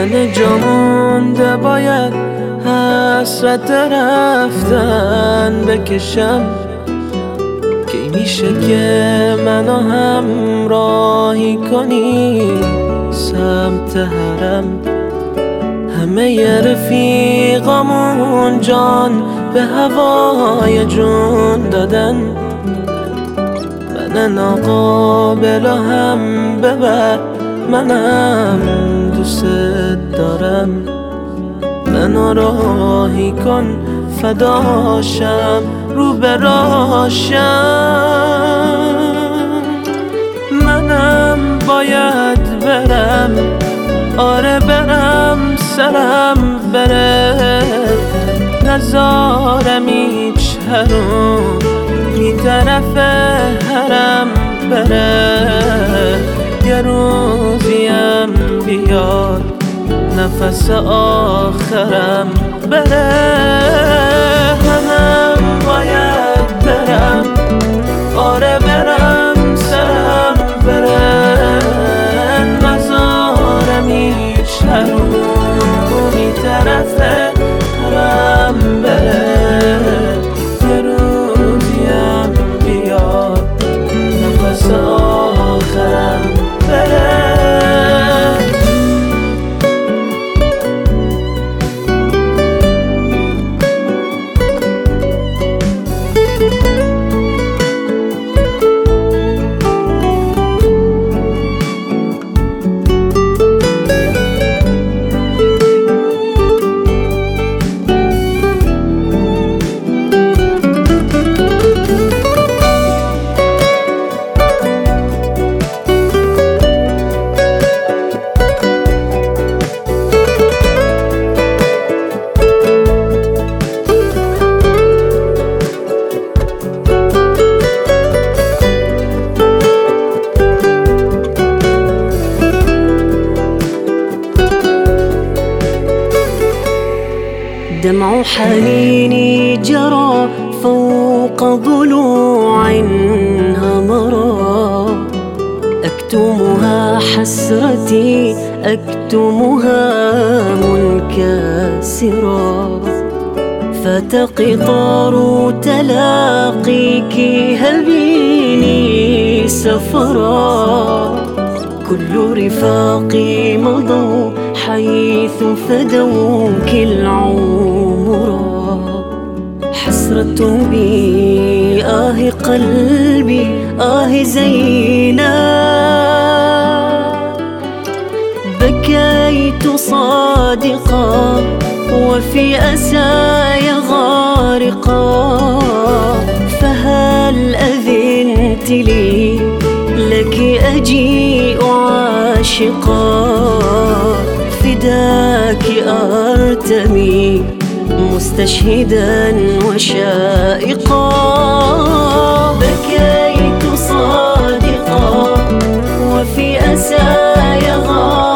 من جامونده باید حسرت رفتن بکشم، کی میشه که منو همراهی کنی سمت حرم. همه رفیقامون جان به هوای جون دادن، من ناقابل هم ببر، منم دوست دارم. منو راهی کن فداشم رو براشم. منم باید برم، آره برم، سرم بره، نزارم هیچ حروم بی طرف حرم بره. یه روزیم بیاد نفس آخرم بره. منم باید برم، آره برم، سرم بره، نزارم هیچ حروم بی طرف حرم بره. یه روزیم بیاد نفس آخرم بره. دمع حنيني جرى فوق ضلوع همرا، أكتمها حسرتي أكتمها منكسرا. فات قطار تلاقيك هل بيني سفرا، كل رفاقي مضوا حيث فدوك العمرا. حسرة بي آه قلبي آه زينا، بكيت صادقا وفي أساي غارقا. فهل أذنت لي لك أجيء عاشقا، فداك أرتمي مستشهدا وشائقا. بكيت صادقا وفي أساي غارقا.